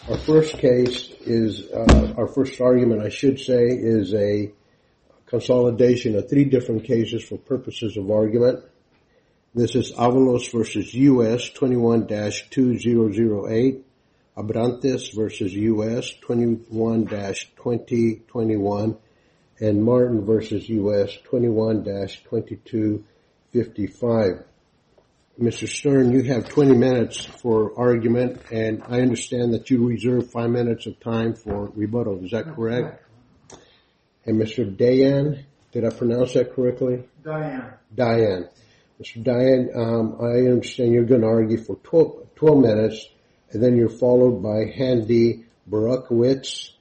Our first case is, our first argument, I should say, is a consolidation of three different cases for purposes of argument. This is Avalos versus U.S. 21-2008, Abrantes versus U.S. 21-2021, and Martin versus U.S. 21-2255. Mr. Stern, you have 20 minutes for argument, and I understand that you reserve 5 minutes of time for rebuttal. Is that correct? And Mr. Dayan, did I pronounce that correctly? Dayan. Mr. Dayan, I understand you're going to argue for 12 minutes, and then you're followed by Heidi Barakowicz,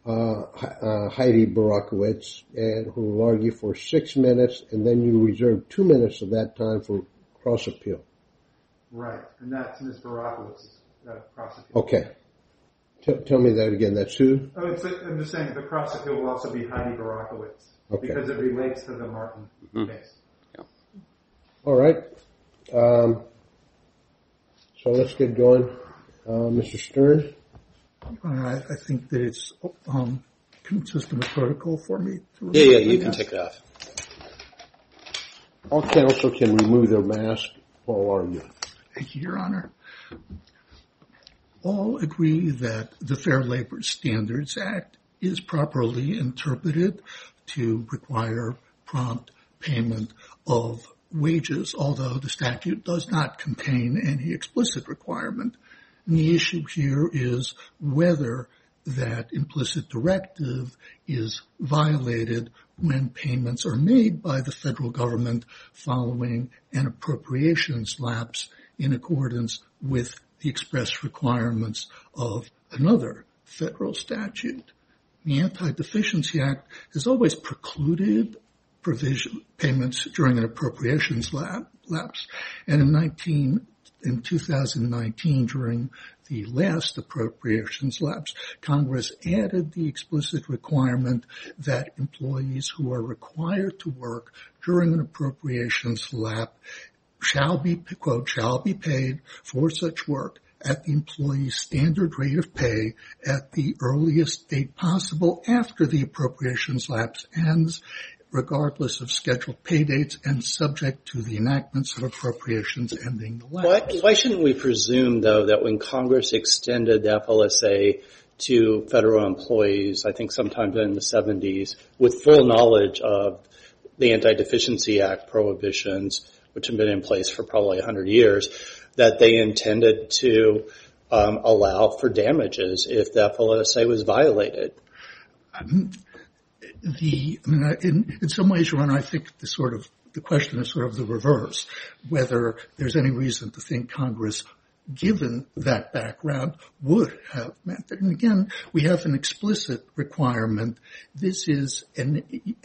who will argue for 6 minutes, and then you reserve 2 minutes of that time for cross appeal. Right, and that's Ms. Barakowicz's cross appeal. Okay. Tell me that again. That's who? I'm just saying the cross appeal will also be Heidi Barakowicz, because it relates to the Martin case. Yeah. All right. So let's get going. Mr. Stern? I think that it's consistent with protocol for me to remove. Yeah, you can take it off. All counsel can remove their mask while arguing. Thank you, Your Honor. All agree that the Fair Labor Standards Act is properly interpreted to require prompt payment of wages, although the statute does not contain any explicit requirement. And the issue here is whether that implicit directive is violated when payments are made by the federal government following an appropriations lapse in accordance with the express requirements of another federal statute. The Anti-Deficiency Act has always precluded payments during an appropriations lapse, and in 2019, during the last appropriations lapse, Congress added the explicit requirement that employees who are required to work during an appropriations lapse shall be paid for such work at the employee's standard rate of pay at the earliest date possible after the appropriations lapse ends, regardless of scheduled pay dates and subject to the enactments of appropriations ending the lapse. Why shouldn't we presume, though, that when Congress extended the FLSA to federal employees, I think sometime in the 70s, with full knowledge of the Anti-Deficiency Act prohibitions, which have been in place for probably 100 years, that they intended to allow for damages if the FLSA was violated? In some ways, Your Honor, I think the question is sort of the reverse, whether there's any reason to think Congress, given that background, would have meant it. And again, we have an explicit requirement. This is an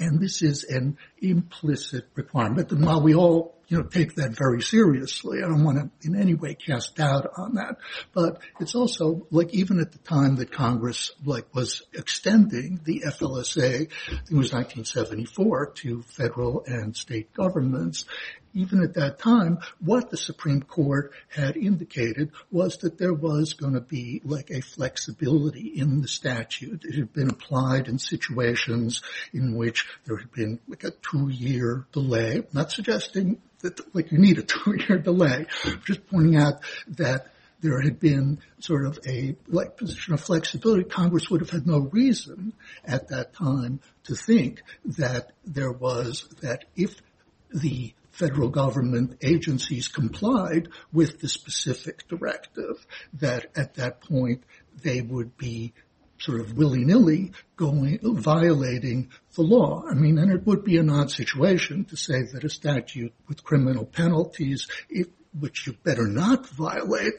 implicit requirement. And while we all take that very seriously, I don't want to in any way cast doubt on that. But it's also, even at the time that Congress, was extending the FLSA, it was 1974, to federal and state governments, even at that time, what the Supreme Court had indicated was that there was going to be a flexibility in the statute. It had been applied in situations in which there had been a 2-year delay. I'm not suggesting that you need a 2-year delay. I'm just pointing out that there had been sort of a position of flexibility. Congress would have had no reason at that time to think that that if the federal government agencies complied with the specific directive, that at that point they would be sort of willy-nilly violating the law. And it would be an odd situation to say that a statute with criminal penalties, which you better not violate,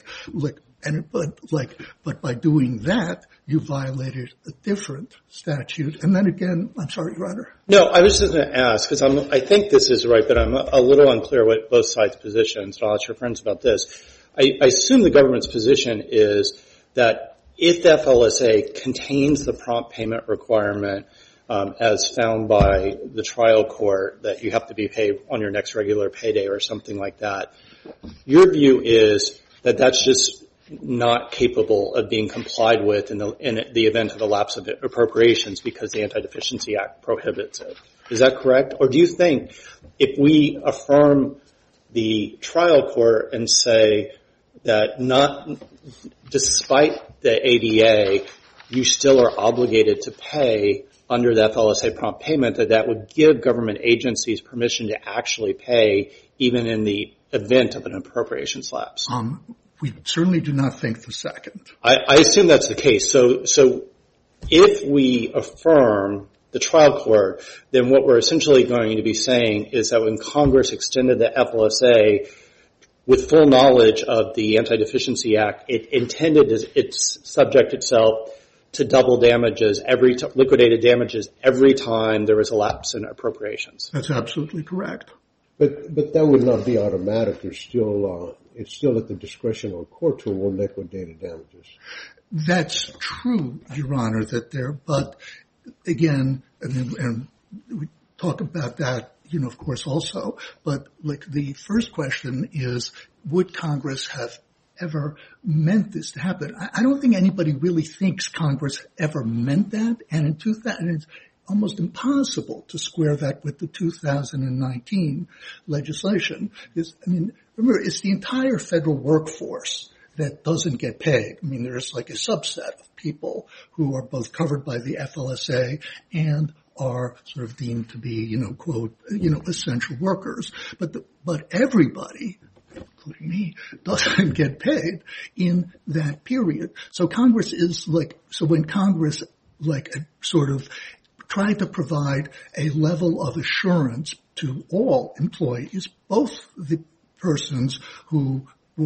but by doing that, you violated a different statute. And then again, I'm sorry, Your Honor. No, I was just going to ask, because I think this is right, but I'm a little unclear what both sides' positions, so I'll ask your friends about this. I assume the government's position is that if the FLSA contains the prompt payment requirement as found by the trial court, that you have to be paid on your next regular payday or something like that, your view is that that's just not capable of being complied with in the event of a lapse of appropriations because the Anti-Deficiency Act prohibits it. Is that correct? Or do you think if we affirm the trial court and say that despite the ADA, you still are obligated to pay under the FLSA prompt payment, that would give government agencies permission to actually pay even in the event of an appropriations lapse? We certainly do not think the second. I assume that's the case. So if we affirm the trial court, then what we're essentially going to be saying is that when Congress extended the FLSA with full knowledge of the Anti-Deficiency Act, it subject itself to double damages, liquidated damages every time there was a lapse in appropriations. That's absolutely correct. But that would not be automatic. It's still at the discretion of the court to award liquidated damages. That's true, Your Honor, but again, and we talk about that, of course, also, but like the first question is, would Congress have ever meant this to happen? I don't think anybody really thinks Congress ever meant that, and in 2000, it's almost impossible to square that with the 2019 legislation. Remember, it's the entire federal workforce that doesn't get paid. There's like a subset of people who are both covered by the FLSA and are sort of deemed to be, quote, essential workers. But everybody, including me, doesn't get paid in that period. So when Congress sort of tried to provide a level of assurance to all employees, both the persons who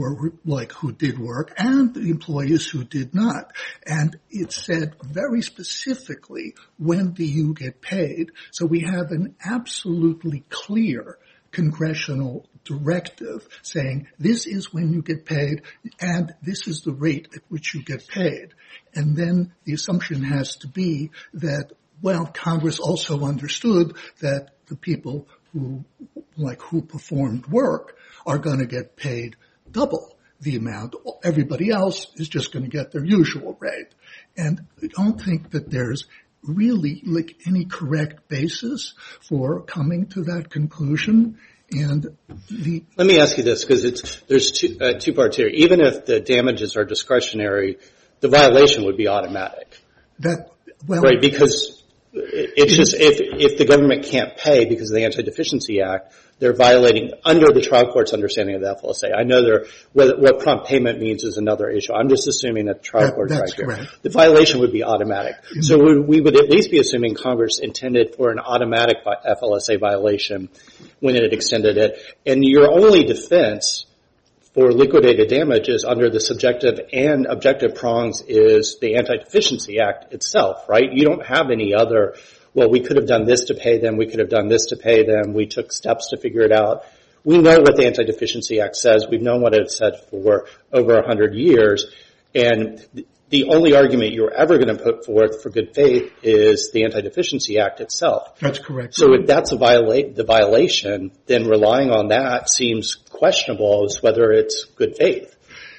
did work and the employees who did not. And it said very specifically, when do you get paid? So we have an absolutely clear congressional directive saying this is when you get paid and this is the rate at which you get paid. And then the assumption has to be that, Congress also understood that the people who performed work are going to get paid double the amount. Everybody else is just going to get their usual rate. And I don't think that there's really any correct basis for coming to that conclusion. And let me ask you this, because there's two parts here. Even if the damages are discretionary, the violation would be automatic. Right, because it's just if the government can't pay because of the Anti-Deficiency Act, they're violating under the trial court's understanding of the FLSA. I know what prompt payment means is another issue. I'm just assuming that the trial court's right here. Correct. The violation would be automatic. Mm-hmm. So we would at least be assuming Congress intended for an automatic FLSA violation when it extended it. And your only defense for liquidated damages under the subjective and objective prongs is the Anti-Deficiency Act itself, right? You don't have any other, we could have done this to pay them, we could have done this to pay them, we took steps to figure it out. We know what the Anti-Deficiency Act says. We've known what it said for over 100 years. And the only argument you're ever going to put forth for good faith is the Anti-Deficiency Act itself. That's correct. So if that's the violation, then relying on that seems questionable as whether it's good faith.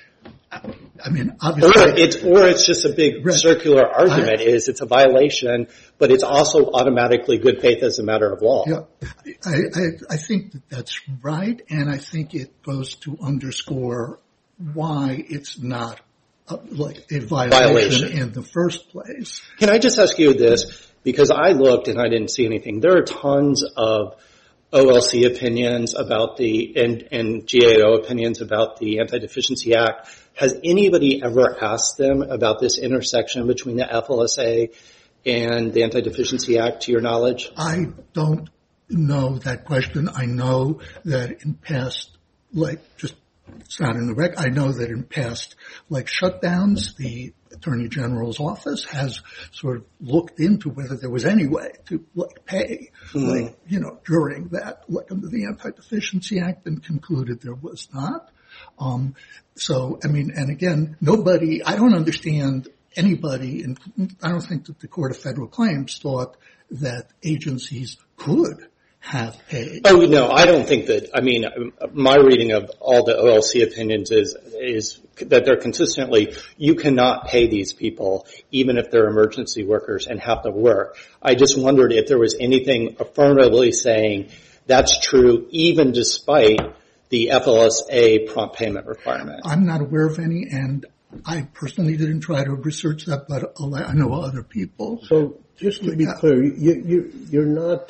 Obviously, or it's just a big circular argument. It's a violation, but it's also automatically good faith as a matter of law. Yeah, I think that's right, and I think it goes to underscore why it's not a violation in the first place. Can I just ask you this? Because I looked and I didn't see anything. There are tons of OLC opinions about and GAO opinions about the Anti-Deficiency Act. Has anybody ever asked them about this intersection between the FLSA and the Anti-Deficiency Act, to your knowledge? I don't know that question. I know that in past, it's not in the record. I know that in past, shutdowns, the Attorney General's office has sort of looked into whether there was any way to pay, during that, under the Anti-Deficiency Act, and concluded there was not. And again, I don't understand anybody, and I don't think that the Court of Federal Claims thought that agencies could have paid. Oh, no, I don't think that. I mean, my reading of all the OLC opinions is that they're consistently, you cannot pay these people even if they're emergency workers and have to work. I just wondered if there was anything affirmatively saying that's true even despite the FLSA prompt payment requirement. I'm not aware of any, and I personally didn't try to research that, but I know other people. So just to be clear, you're not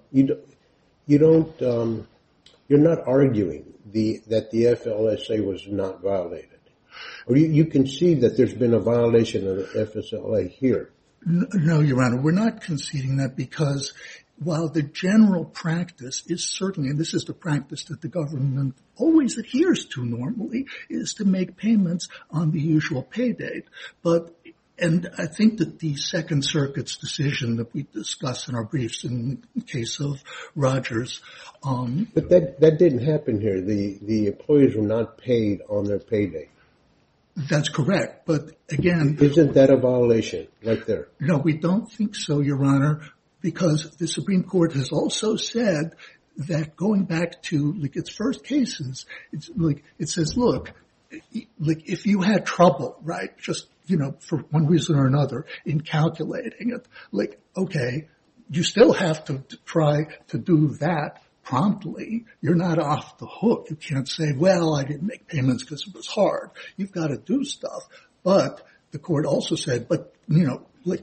you're not arguing that the FLSA was not violated, or you concede that there's been a violation of the FSLA here. No, Your Honor, we're not conceding that because while the general practice is certainly, and this is the practice that the government always adheres to normally, is to make payments on the usual pay date. And I think that the Second Circuit's decision that we discussed in our briefs in the case of Rogers. But that didn't happen here. The employees were not paid on their pay date. That's correct. But again. Isn't that a violation right there? No, we don't think so, Your Honor, because the Supreme Court has also said that going back to like its first cases, it's like it says, look, like if you had trouble, right, just for one reason or another in calculating it, like, okay, you still have to try to do that promptly. You're not off the hook. You can't say, well, I didn't make payments because it was hard. You've got to do stuff. But the court also said, but, and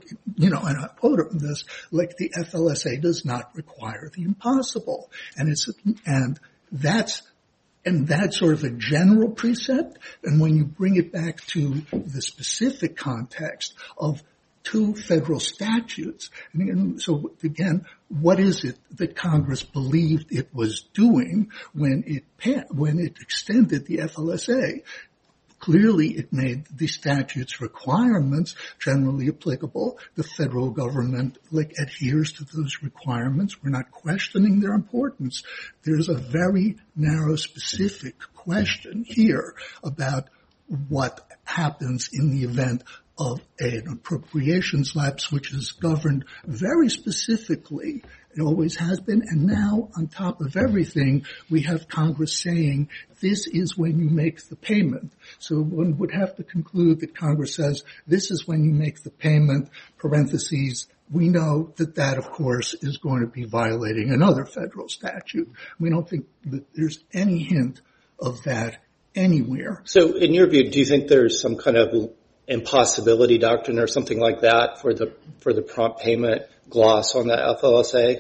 I quote this, like the FLSA does not require the impossible. And that's sort of a general precept. And when you bring it back to the specific context of two federal statutes, so again, what is it that Congress believed it was doing when it extended the FLSA? Clearly, it made the statute's requirements generally applicable. The federal government adheres to those requirements. We're not questioning their importance. There's a very narrow, specific question here about what happens in the event of an appropriations lapse, which is governed very specifically. It always has been. And now, on top of everything, we have Congress saying, this is when you make the payment. So one would have to conclude that Congress says, this is when you make the payment, parentheses. We know that, of course, is going to be violating another federal statute. We don't think that there's any hint of that anywhere. So in your view, do you think there's some kind of impossibility doctrine or something like that for the prompt payment gloss on the FLSA?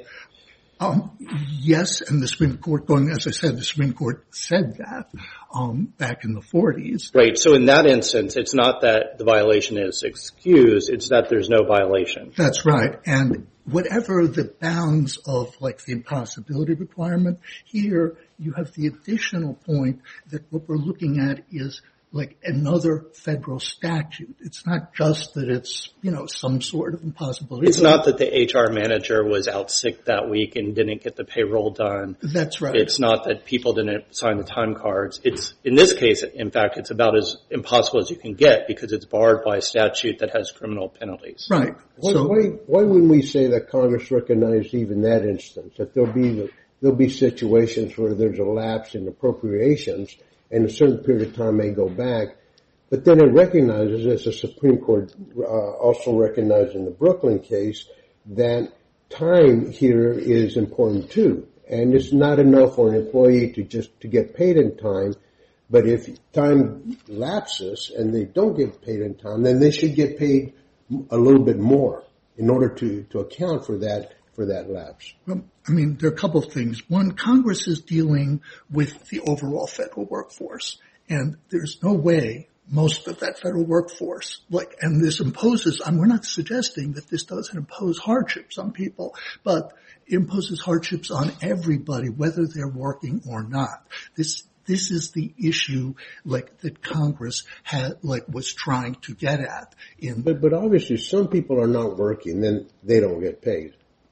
Yes, and the Supreme Court, as I said, the Supreme Court said that back in the 40s. Right. So in that instance, it's not that the violation is excused; it's that there's no violation. That's right. And whatever the bounds of the impossibility requirement, here you have the additional point that what we're looking at is another federal statute. It's not just that it's, some sort of impossibility. It's not that the HR manager was out sick that week and didn't get the payroll done. That's right. It's not that people didn't sign the time cards. It's, in this case, in fact, it's about as impossible as you can get because it's barred by a statute that has criminal penalties. Right. Why wouldn't we say that Congress recognized even that instance, that there'll be situations where there's a lapse in appropriations and a certain period of time may go back, but then it recognizes, as the Supreme Court also recognized in the Brooklyn case, that time here is important too. And it's not enough for an employee to get paid in time, but if time lapses and they don't get paid in time, then they should get paid a little bit more in order to account for that lapse. Well, there are a couple of things. One, Congress is dealing with the overall federal workforce, and there's no way most of that federal workforce, and this imposes, we're not suggesting that this doesn't impose hardships on people, but it imposes hardships on everybody, whether they're working or not. This is the issue that Congress was trying to get at. But obviously some people are not working, then they don't get paid.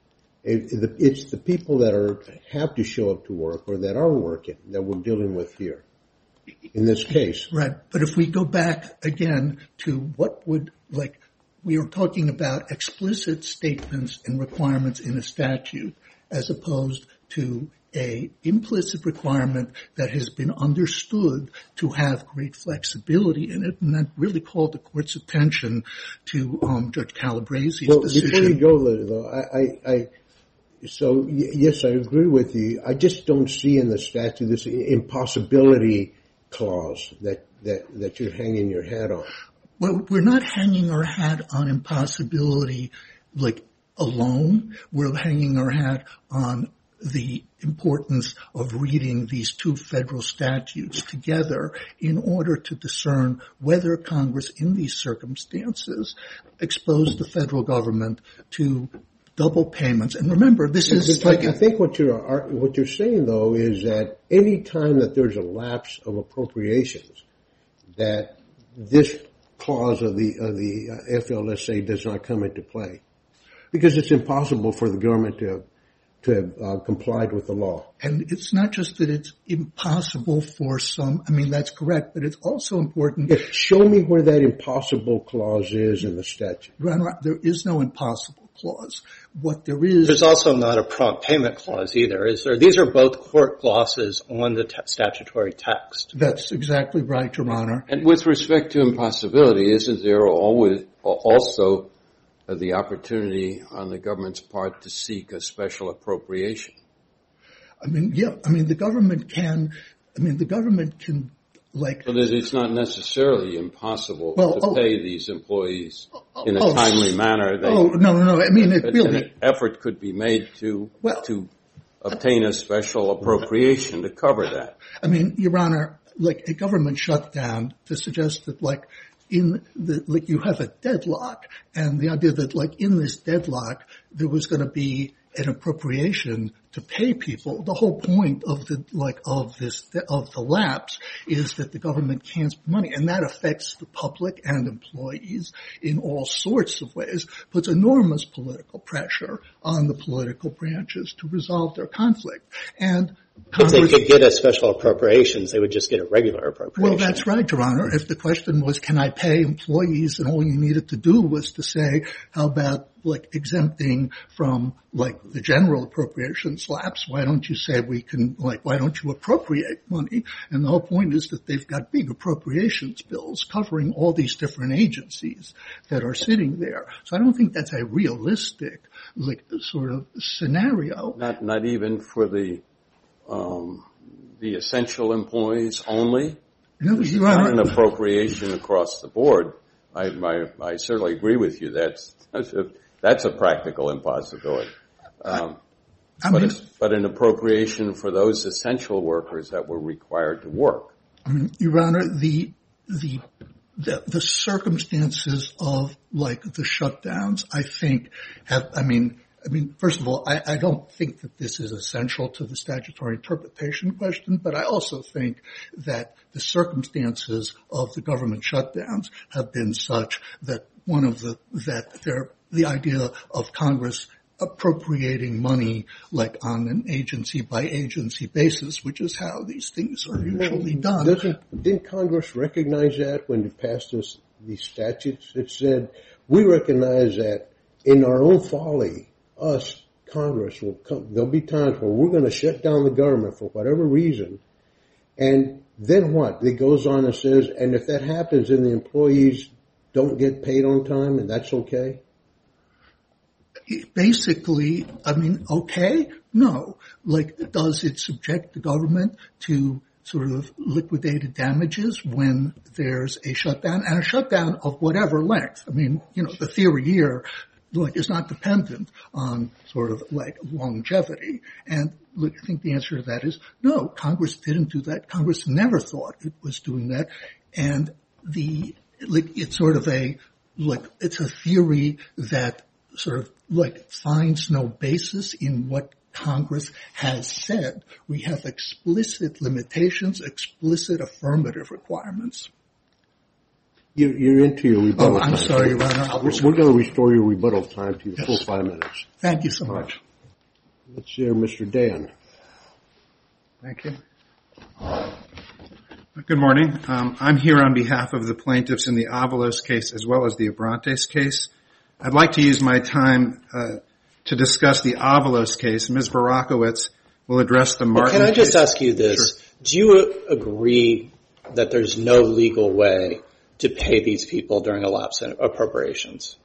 It's the people that have to show up to work or that are working that we're dealing with here in this case. Right. But if we go back again to what would, we are talking about explicit statements and requirements in a statute as opposed to a implicit requirement that has been understood to have great flexibility in it, and that really called the court's attention to Judge Calabresi's decision. Before you go there, though, yes, I agree with you. I just don't see in the statute this impossibility clause that you're hanging your hat on. Well, we're not hanging our hat on impossibility alone. We're hanging our hat on the importance of reading these two federal statutes together in order to discern whether Congress in these circumstances exposed the federal government to double payments. And remember, this is I think what you're saying, though, is that any time that there's a lapse of appropriations, that this clause of the FLSA does not come into play, because it's impossible for the government to have complied with the law. And it's not just that it's impossible for some, that's correct, but it's also important. Show me where that impossible clause is in the statute. There is no impossible clause. What there is... There's also not a prompt payment clause either, is there? These are both court glosses on the statutory text. That's exactly right, Your Honor. And with respect to impossibility, isn't there always also the opportunity on the government's part to seek a special appropriation? The government can, But it's not necessarily impoble to pay these employees in a timely manner. No. An effort could be made to obtain a special appropriation to cover that. Your Honor, a government shutdown, to suggest that you have a deadlock, and the idea that in this deadlock there was going to be an appropriation to pay people. The whole point of the lapse is that the government can't spend money, and that affects the public and employees in all sorts of ways, puts enormous political pressure on the political branches to resolve their conflict. And if they could get a special appropriations, they would just get a regular appropriation. Well, that's right, Your Honor. If the question was, can I pay employees, and all you needed to do was to say, how about exempting from the general appropriations lapse, why don't you say why don't you appropriate money? And the whole point is that they've got big appropriations bills covering all these different agencies that are sitting there. So I don't think that's a realistic sort of scenario. Not even for the essential employees only? No, This is Your Honor. not an appropriation across the board. I certainly agree with you. That's a practical impossibility. But an appropriation for those essential workers that were required to work. Your Honor, the circumstances of the shutdowns, I think first of all, I don't think that this is essential to the statutory interpretation question, but I also think that the circumstances of the government shutdowns have been such that the idea of Congress appropriating money on an agency by agency basis, which is how these things are usually done. Didn't Congress recognize that when it passed these statutes? It said, we recognize that in our own folly, us, Congress, there'll be times where we're going to shut down the government for whatever reason. And then what? It goes on and says, and if that happens and the employees don't get paid on time, and that's okay? Basically, okay? No. Does it subject the government to sort of liquidated damages when there's a shutdown? And a shutdown of whatever length. The theory here is not dependent on sort of longevity. And I think the answer to that is no, Congress didn't do that. Congress never thought it was doing that. And it's sort of it's a theory that sort of finds no basis in what Congress has said. We have explicit limitations, explicit affirmative requirements. You're into your rebuttal time. I'm sorry, Your Honor. We're going to restore your rebuttal time to your full 5 minutes. Thank you so much. Let's hear Mr. Dan. Thank you. Good morning. I'm here on behalf of the plaintiffs in the Avalos case as well as the Abrantes case. I'd like to use my time to discuss the Avalos case. Ms. Barakowitz will address the Martin Can I just case. ask you this? Sure. Do you agree that there's no legal way to pay these people during a lapse in appropriations?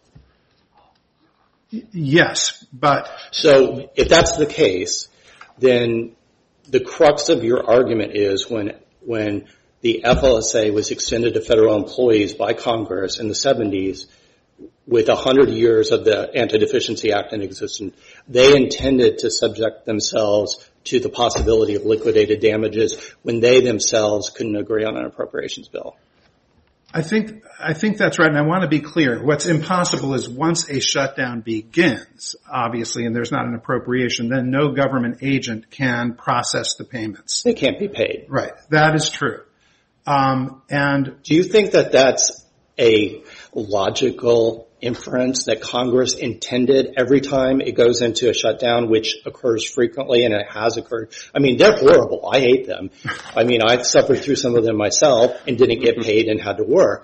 Yes, but... So if that's the case, then the crux of your argument is when the FLSA was extended to federal employees by Congress in the 70s, with 100 years of the Anti-Deficiency Act in existence, they intended to subject themselves to the possibility of liquidated damages when they themselves couldn't agree on an appropriations bill. I think that's right, and I want to be clear. What's impossible is once a shutdown begins, obviously, and there's not an appropriation, then no government agent can process the payments. They can't be paid. Right. That is true. And do you think that that's a logical inference that Congress intended every time it goes into a shutdown, which occurs frequently, and it has occurred? I mean, they're horrible. I hate them. I mean, I've suffered through some of them myself and didn't get paid and had to work.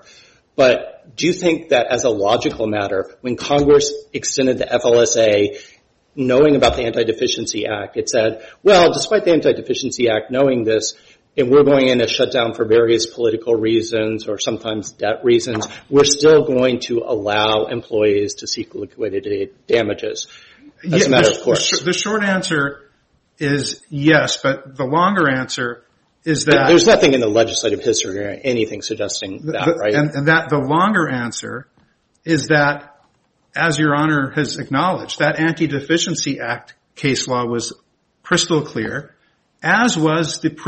But do you think that as a logical matter, when Congress extended the FLSA, knowing about the Anti-Deficiency Act, it said, well, despite the Anti-Deficiency Act knowing this, and we're going in a shutdown for various political reasons or sometimes debt reasons, we're still going to allow employees to seek liquidated damages. That's a matter of course. The short answer is yes, but the longer answer is that... There's nothing in the legislative history or anything suggesting that, right? And that the longer answer is that, as Your Honor has acknowledged, that Anti-Deficiency Act case law was crystal clear, as was the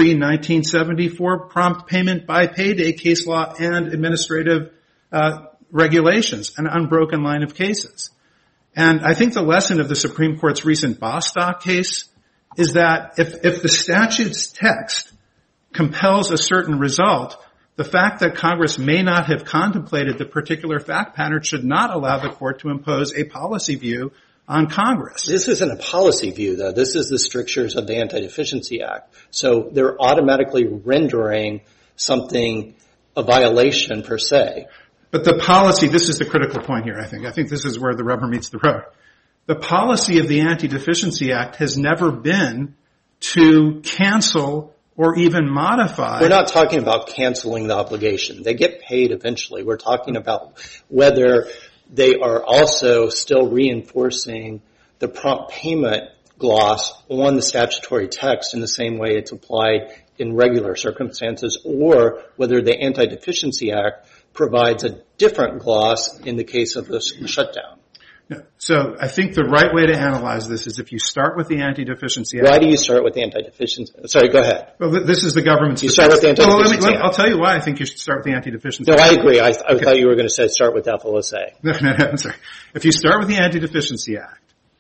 pre-1974 prompt payment by payday case law and administrative regulations, an unbroken line of cases. And I think the lesson of the Supreme Court's recent Bostock case is that if the statute's text compels a certain result, the fact that Congress may not have contemplated the particular fact pattern should not allow the court to impose a policy view on Congress. This isn't a policy view, though. This is the strictures of the Anti-Deficiency Act. So they're automatically rendering something a violation per se. But the policy, this is the critical point here, I think. I think this is where the rubber meets the road. The policy of the Anti-Deficiency Act has never been to cancel or even modify. We're not talking about canceling the obligation. They get paid eventually. We're talking about whether they are also still reinforcing the prompt payment gloss on the statutory text in the same way it's applied in regular circumstances, or whether the Anti-Deficiency Act provides a different gloss in the case of the shutdown. So I think the right way to analyze this is if you start with the Anti-Deficiency Act. Why do you start with the Anti-Deficiency? Sorry, go ahead. Well, this is the government's... You start with the Anti-Deficiency Act. I'll tell you why I think you should start with the Anti-Deficiency Act. Act. No, I agree. I thought you were going to say start with FLSA. No, I'm sorry. If you start with the Anti-Deficiency Act,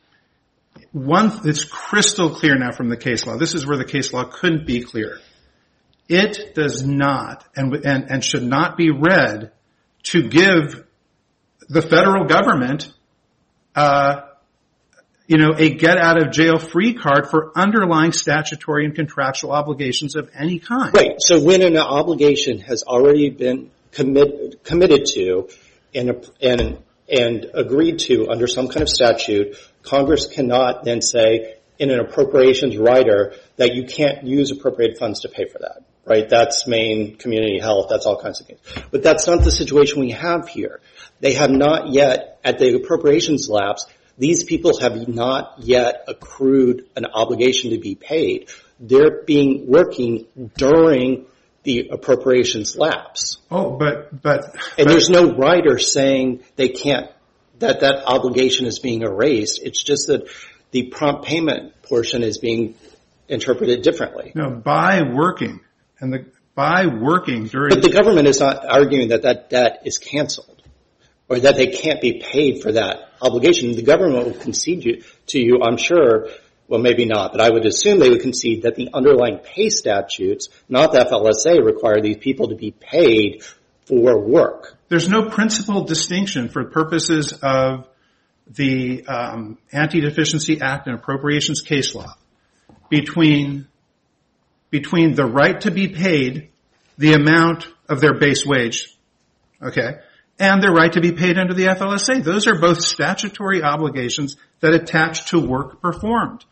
it's crystal clear now from the case law. This is where the case law couldn't be clearer. It does not and should not be read to give the federal government a get-out-of-jail-free card for underlying statutory and contractual obligations of any kind. Right. So when an obligation has already been committed to and agreed to under some kind of statute, Congress cannot then say in an appropriations rider that you can't use appropriated funds to pay for that. Right? That's Maine community health. That's all kinds of things. But that's not the situation we have here. They have not yet, at the appropriations lapse, these people have not yet accrued an obligation to be paid. They're working during the appropriations lapse. Oh, but there's no rider saying they can't, that obligation is being erased. It's just that the prompt payment portion is being interpreted differently. No, by working during... But the government is not arguing that debt is canceled or that they can't be paid for that obligation. The government will concede to you, I'm sure, well, maybe not, but I would assume they would concede that the underlying pay statutes, not the FLSA, require these people to be paid for work. There's no principal distinction for purposes of the Anti-Deficiency Act and Appropriations case law between the right to be paid the amount of their base wage, okay, and their right to be paid under the FLSA. Those are both statutory obligations that attach to work performed.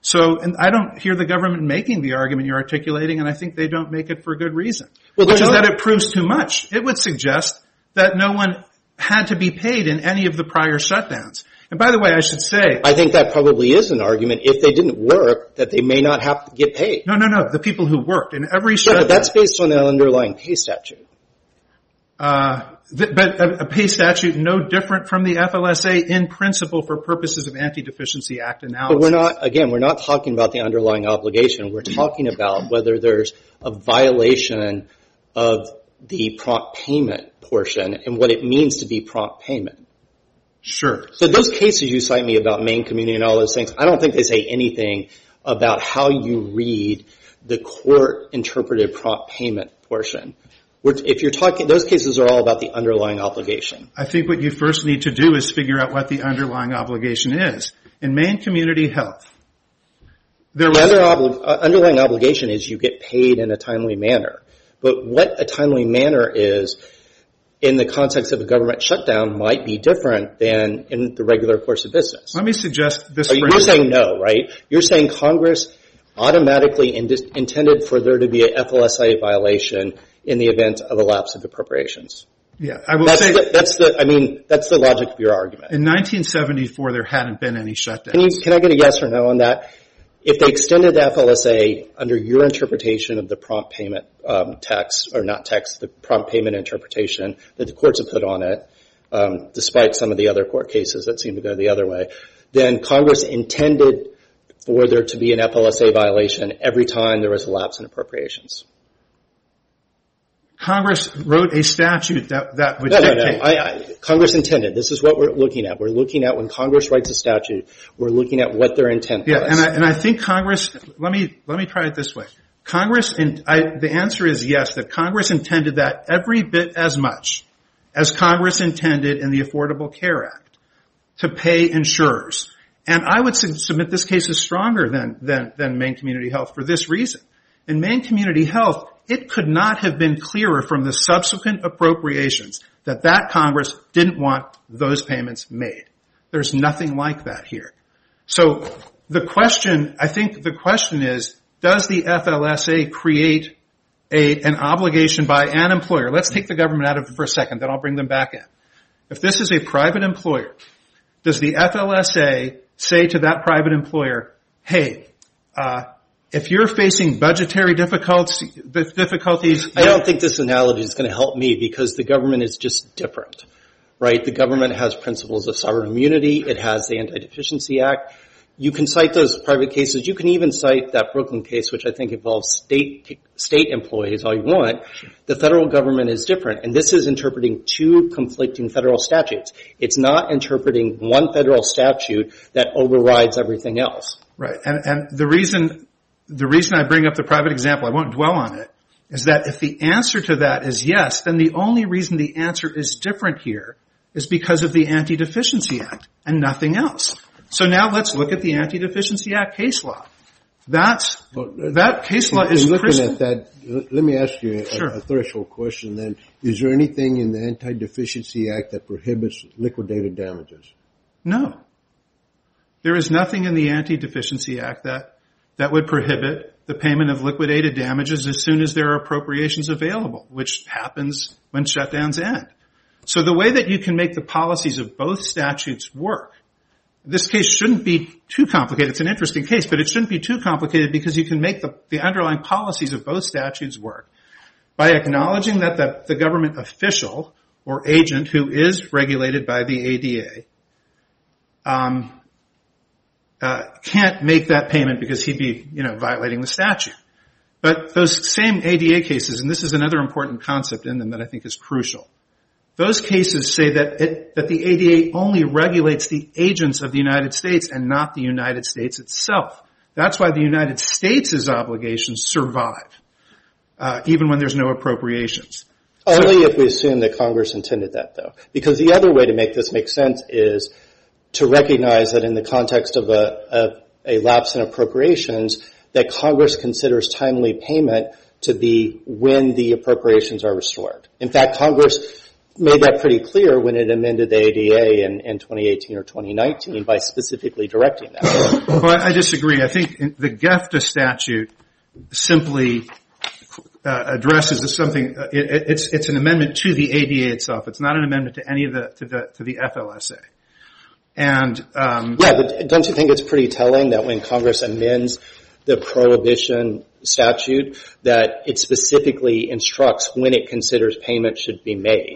So, and I don't hear the government making the argument you're articulating, and I think they don't make it for good reason, which is that it proves too much. It would suggest that no one had to be paid in any of the prior shutdowns. And by the way, I should say, I think that probably is an argument. If they didn't work, that they may not have to get paid. No. The people who worked in every shutdown. But that's based on the underlying pay statute. But a pay statute no different from the FLSA in principle for purposes of Anti-Deficiency Act analysis. But we're not talking about the underlying obligation. We're talking about whether there's a violation of the prompt payment portion and what it means to be prompt payment. Sure. So those cases you cite me about Maine Community and all those things, I don't think they say anything about how you read the court-interpreted prompt payment portion. If you're talking, those cases are all about the underlying obligation. I think what you first need to do is figure out what the underlying obligation is. In Maine Community Health, The underlying obligation is you get paid in a timely manner. But what a timely manner is in the context of a government shutdown might be different than in the regular course of business. Let me suggest this. You're saying no, right? You're saying Congress automatically intended for there to be a FLSA violation in the event of a lapse of appropriations. Yeah, I will say that's the logic of your argument. In 1974, there hadn't been any shutdowns. Can I get a yes or no on that? If they extended the FLSA under your interpretation of the prompt payment the prompt payment interpretation that the courts have put on it, despite some of the other court cases that seem to go the other way, then Congress intended for there to be an FLSA violation every time there was a lapse in appropriations. Congress wrote a statute that would dictate. No. Congress intended. This is what we're looking at. We're looking at when Congress writes a statute, we're looking at what their intent was. Yeah, and I think Congress, let me try it this way. The answer is yes, that Congress intended that every bit as much as Congress intended in the Affordable Care Act to pay insurers. And I would submit this case is stronger than Maine Community Health for this reason. In Maine Community Health, it could not have been clearer from the subsequent appropriations that Congress didn't want those payments made. There's nothing like that here. So I think the question is, does the FLSA create an obligation by an employer? Let's take the government out of it for a second, then I'll bring them back in. If this is a private employer, does the FLSA say to that private employer, hey, if you're facing budgetary difficulties... I don't think this analogy is going to help me because the government is just different, right? The government has principles of sovereign immunity. It has the Anti-Deficiency Act. You can cite those private cases. You can even cite that Brooklyn case, which I think involves state employees all you want. The federal government is different, and this is interpreting two conflicting federal statutes. It's not interpreting one federal statute that overrides everything else. Right, and the reason I bring up the private example, I won't dwell on it, is that if the answer to that is yes, then the only reason the answer is different here is because of the Anti-Deficiency Act and nothing else. So now let's look at the Anti-Deficiency Act case law. That case law is crystal. Looking at that, let me ask you a threshold question then. Is there anything in the Anti-Deficiency Act that prohibits liquidated damages? No. There is nothing in the Anti-Deficiency Act that would prohibit the payment of liquidated damages as soon as there are appropriations available, which happens when shutdowns end. So the way that you can make the policies of both statutes work, this case shouldn't be too complicated. It's an interesting case, but it shouldn't be too complicated because you can make the underlying policies of both statutes work by acknowledging that the government official or agent who is regulated by the ADA can't make that payment because he'd be, violating the statute. But those same ADA cases, and this is another important concept in them that I think is crucial, those cases say that the ADA only regulates the agents of the United States and not the United States itself. That's why the United States' obligations survive, even when there's no appropriations. Only if we assume that Congress intended that, though. Because the other way to make this make sense is to recognize that in the context of a lapse in appropriations, that Congress considers timely payment to be when the appropriations are restored. In fact, Congress made that pretty clear when it amended the ADA in 2018 or 2019 by specifically directing that. Well, I disagree. I think the GEFTA statute simply addresses something. It's an amendment to the ADA itself. It's not an amendment to any of to the FLSA. And but don't you think it's pretty telling that when Congress amends the prohibition statute, that it specifically instructs when it considers payment should be made?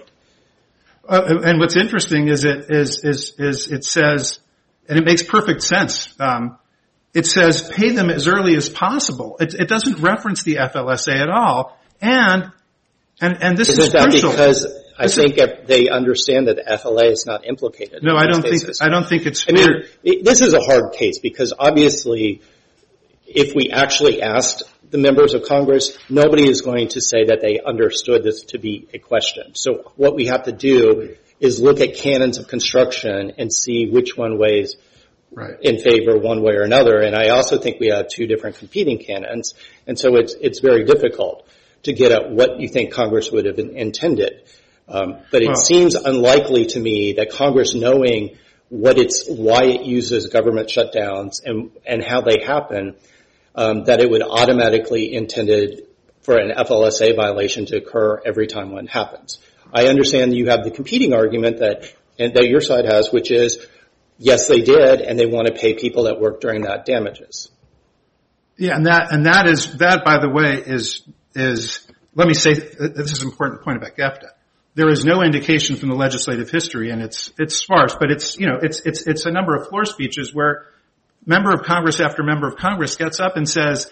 And what's interesting is it says, and it makes perfect sense. It says pay them as early as possible. It doesn't reference the FLSA at all. And this is crucial. Because I think they understand that the FLA is not implicated. No, I don't think it's fair. This is a hard case because obviously, if we actually asked the members of Congress, nobody is going to say that they understood this to be a question. So what we have to do is look at canons of construction and see which one weighs in favor one way or another. And I also think we have two different competing canons. And so it's very difficult to get at what you think Congress would have intended. But it seems unlikely to me that Congress, knowing why it uses government shutdowns and how they happen, that it would automatically intended for an FLSA violation to occur every time one happens. I understand you have the competing argument that your side has, which is, yes, they did, and they want to pay people that work during that damages. Yeah, and that, by the way, is let me say, this is an important point about GEFTA. There is no indication from the legislative history, and it's sparse, but it's a number of floor speeches where member of Congress after member of Congress gets up and says,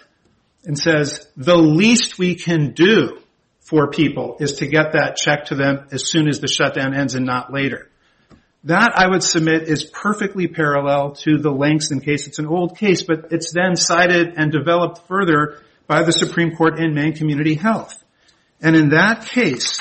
the least we can do for people is to get that check to them as soon as the shutdown ends and not later. That, I would submit, is perfectly parallel to the Langston case. It's an old case, but it's then cited and developed further by the Supreme Court in Maine Community Health. And in that case,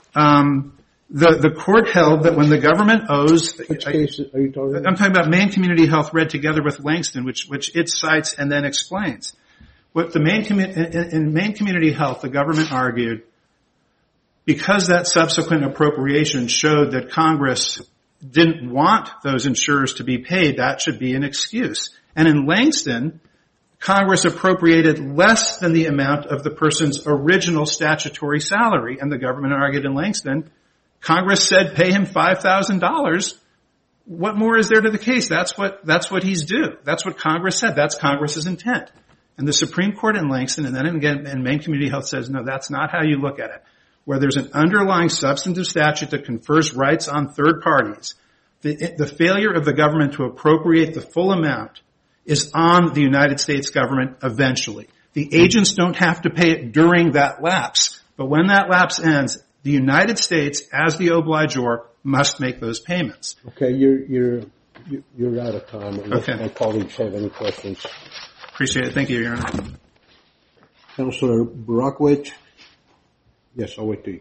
the court held that when the government owes... Which case are you talking about? I'm talking about Maine Community Health read together with Langston, which it cites and then explains. In Maine Community Health, the government argued, because that subsequent appropriation showed that Congress didn't want those insurers to be paid, that should be an excuse. And in Langston, Congress appropriated less than the amount of the person's original statutory salary, and the government argued in Langston, Congress said pay him $5,000. What more is there to the case? That's what he's due. That's what Congress said. That's Congress's intent. And the Supreme Court in Langston, and then again in Maine Community Health, says, no, that's not how you look at it. Where there's an underlying substantive statute that confers rights on third parties, the failure of the government to appropriate the full amount is on the United States government eventually. The agents don't have to pay it during that lapse, but when that lapse ends, the United States, as the obligor, must make those payments. Okay, you're out of time. Okay. My colleagues have any questions? Appreciate it. Thank you, Your Honor. Councilor Borowicz? Yes, I'll wait till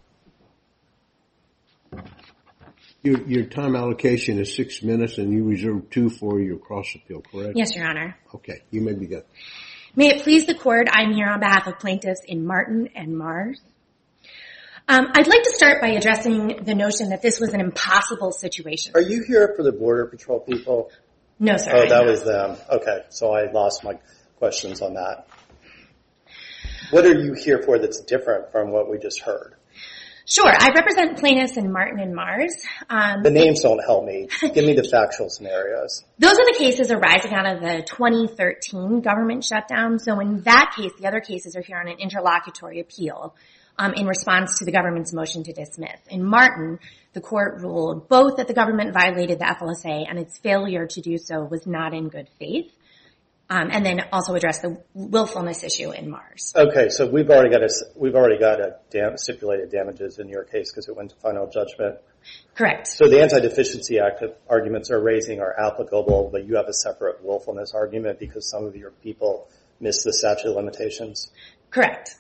you. Your time allocation is 6 minutes, and you reserve 2 for your cross appeal, correct? Yes, Your Honor. Okay, you may begin. May it please the Court, I'm here on behalf of plaintiffs in Martin and Mars. I'd like to start by addressing the notion that this was an impossible situation. Are you here for the Border Patrol people? No, sir. Oh, that was them. Okay, so I lost my questions on that. What are you here for that's different from what we just heard? Sure. I represent plaintiffs in Martin and Mars. The names don't help me. Give me the factual scenarios. Those are the cases arising out of the 2013 government shutdown. So in that case, the other cases are here on an interlocutory appeal in response to the government's motion to dismiss. In Martin, the court ruled both that the government violated the FLSA and its failure to do so was not in good faith. And then also address the willfulness issue in Mars. Okay, so we've already got a stipulated damages in your case because it went to final judgment. Correct. So the Anti-Deficiency Act arguments are applicable, but you have a separate willfulness argument because some of your people missed the statute of limitations. Correct.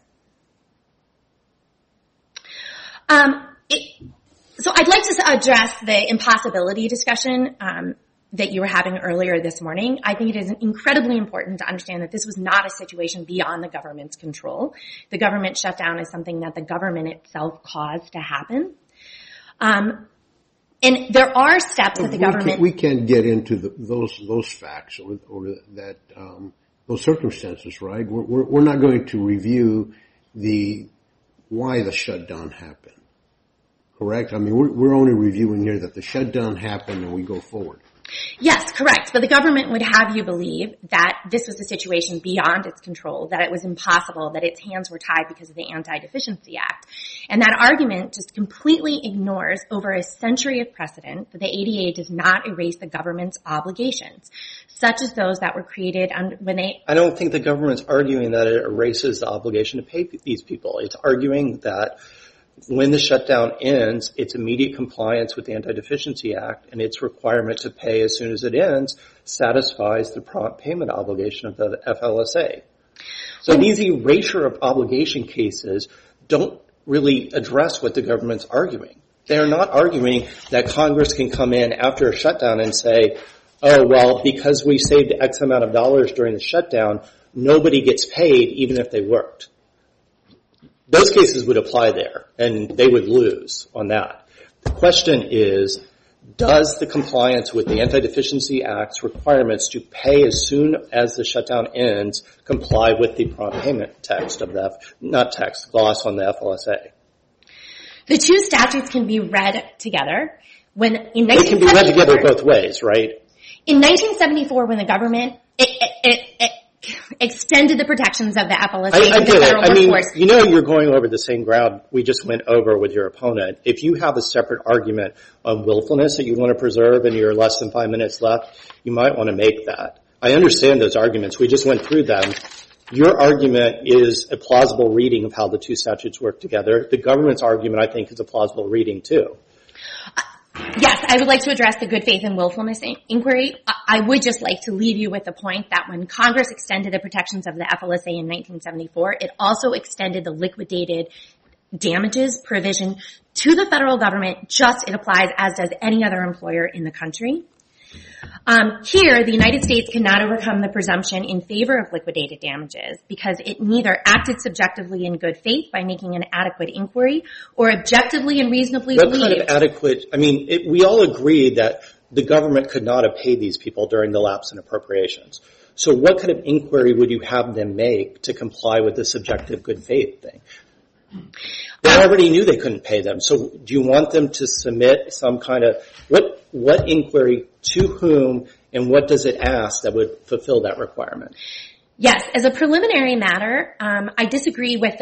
So I'd like to address the impossibility discussion that you were having earlier this morning. I think it is incredibly important to understand that this was not a situation beyond the government's control. The government shutdown is something that the government itself caused to happen. And there are steps that the government... We can't get into those facts or that those circumstances, right? We're not going to review why the shutdown happened, correct? I mean, we're only reviewing here that the shutdown happened and we go forward. Yes, correct. But the government would have you believe that this was a situation beyond its control, that it was impossible, that its hands were tied because of the Anti-Deficiency Act. And that argument just completely ignores over a century of precedent that the ADA does not erase the government's obligations, such as those that were created when they... I don't think the government's arguing that it erases the obligation to pay these people. It's arguing that when the shutdown ends, its immediate compliance with the Anti-Deficiency Act and its requirement to pay as soon as it ends satisfies the prompt payment obligation of the FLSA. So these erasure of obligation cases don't really address what the government's arguing. They're not arguing that Congress can come in after a shutdown and say, oh, well, because we saved X amount of dollars during the shutdown, nobody gets paid even if they worked. Those cases would apply there, and they would lose on that. The question is, does the compliance with the Anti-Deficiency Act's requirements to pay as soon as the shutdown ends comply with the prompt payment text of the, not text, gloss on the FLSA? The two statutes can be read together. They can be read together both ways, right? In 1974, when the government extended the protections of the FLSA to the federal workforce. You know you're going over the same ground we just went over with your opponent. If you have a separate argument on willfulness that you want to preserve and you're less than 5 minutes left, you might want to make that. I understand those arguments. We just went through them. Your argument is a plausible reading of how the two statutes work together. The government's argument, I think, is a plausible reading, too. Yes, I would like to address the good faith and willfulness inquiry. I would just like to leave you with the point that when Congress extended the protections of the FLSA in 1974, it also extended the liquidated damages provision to the federal government, just it applies as does any other employer in the country. Here, the United States cannot overcome the presumption in favor of liquidated damages because it neither acted subjectively in good faith by making an adequate inquiry or objectively and reasonably believed. What kind of adequate? I mean, we all agree that the government could not have paid these people during the lapse in appropriations. So what kind of inquiry would you have them make to comply with the subjective good faith thing? They already knew they couldn't pay them. So do you want them to submit some kind of, what inquiry to whom and what does it ask that would fulfill that requirement? Yes, as a preliminary matter, I disagree with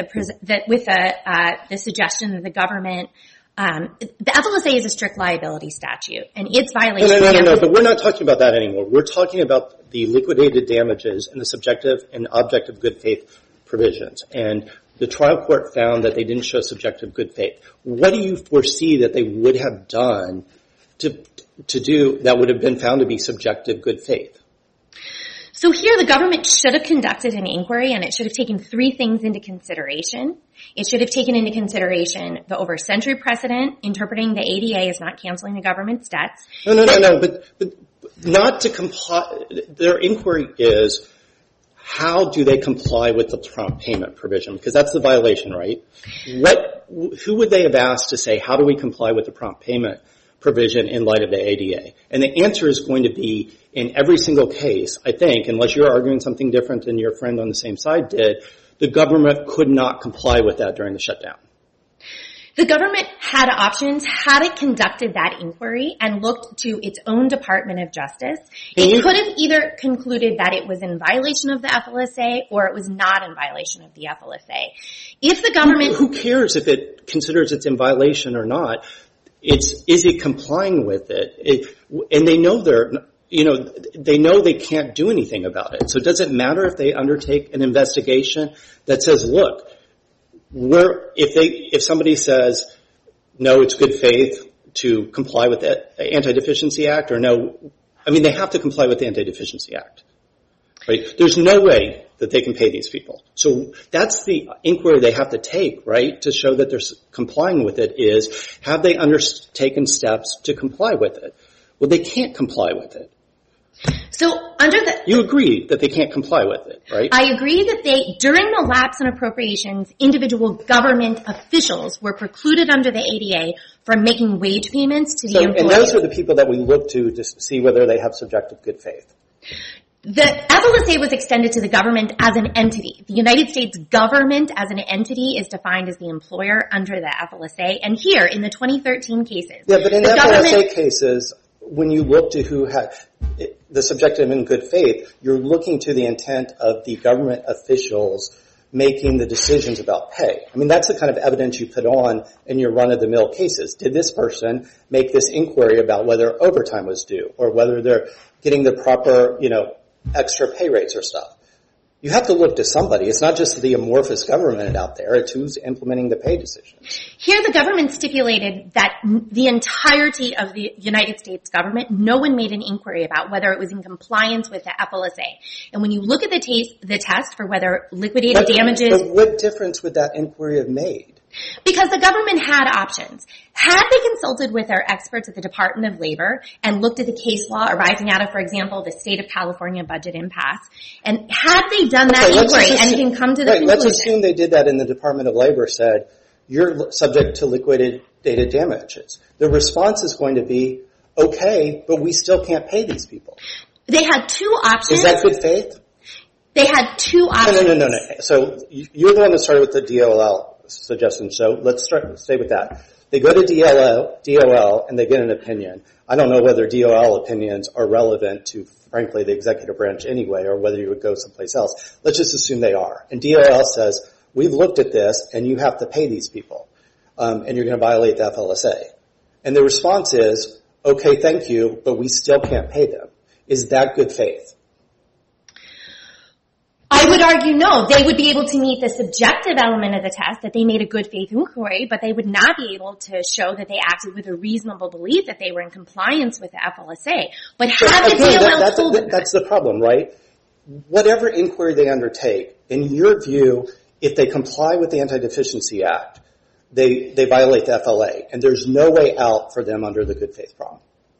the suggestion that the government, the FLSA is a strict liability statute and its violation. No, but we're not talking about that anymore. We're talking about the liquidated damages and the subjective and objective good faith provisions. And the trial court found that they didn't show subjective good faith. What do you foresee that they would have done to do that would have been found to be subjective good faith? So here the government should have conducted an inquiry and it should have taken three things into consideration. It should have taken into consideration the over a century precedent interpreting the ADA as not canceling the government's debts. No, but not to comply. Their inquiry is, how do they comply with the prompt payment provision? Because that's the violation, right? Who would they have asked to say, how do we comply with the prompt payment provision in light of the ADA? And the answer is going to be, in every single case, I think, unless you're arguing something different than your friend on the same side did, the government could not comply with that during the shutdown. The government had options. Had it conducted that inquiry and looked to its own Department of Justice, it could have either concluded that it was in violation of the FLSA or it was not in violation of the FLSA. If the government... Who cares if it considers it's in violation or not? Is it complying with it? And they know they know they can't do anything about it. So does it matter if they undertake an investigation that says, look, if somebody says, no, it's good faith to comply with the Anti-Deficiency Act, or no, I mean, they have to comply with the Anti-Deficiency Act. Right? There's no way that they can pay these people. So that's the inquiry they have to take, right, to show that they're complying with it is, have they undertaken steps to comply with it? Well, they can't comply with it. So under the... You agree that they can't comply with it, right? I agree that during the lapse in appropriations, individual government officials were precluded under the ADA from making wage payments to the employer. And those are the people that we look to see whether they have subjective good faith. The FLSA was extended to the government as an entity. The United States government as an entity is defined as the employer under the FLSA. And here, in the 2013 cases... Yeah, but in FLSA cases, when you look to who had the subjective and good faith, you're looking to the intent of the government officials making the decisions about pay. I mean, that's the kind of evidence you put on in your run-of-the-mill cases. Did this person make this inquiry about whether overtime was due or whether they're getting the proper, extra pay rates or stuff? You have to look to somebody. It's not just the amorphous government out there. It's who's implementing the pay decisions. Here, the government stipulated that the entirety of the United States government, no one made an inquiry about whether it was in compliance with the FLSA. And when you look at the test for whether liquidated damages... But what difference would that inquiry have made? Because the government had options. Had they consulted with their experts at the Department of Labor and looked at the case law arising out of, for example, the state of California budget impasse, and had they done that inquiry and can come to the conclusion... Let's assume they did that and the Department of Labor said, you're subject to liquidated damages. The response is going to be, okay, but we still can't pay these people. They had two options. Is that good faith? They had two options. No. So you're the one that started with the DOL suggestion, so let's stay with that. They go to DOL and they get an opinion. I don't know whether DOL opinions are relevant to, frankly, the executive branch anyway, or whether you would go someplace else. Let's just assume they are. And DOL says, we've looked at this and you have to pay these people, and you're going to violate the FLSA. And the response is, okay, thank you, but we still can't pay them. Is that good faith? I would argue no. They would be able to meet the subjective element of the test, that they made a good faith inquiry, but they would not be able to show that they acted with a reasonable belief that they were in compliance with the FLSA. But had the DOL told them... That's the problem, right? Whatever inquiry they undertake, in your view, if they comply with the Anti-Deficiency Act, they violate the FLA, and there's no way out for them under the good faith problem.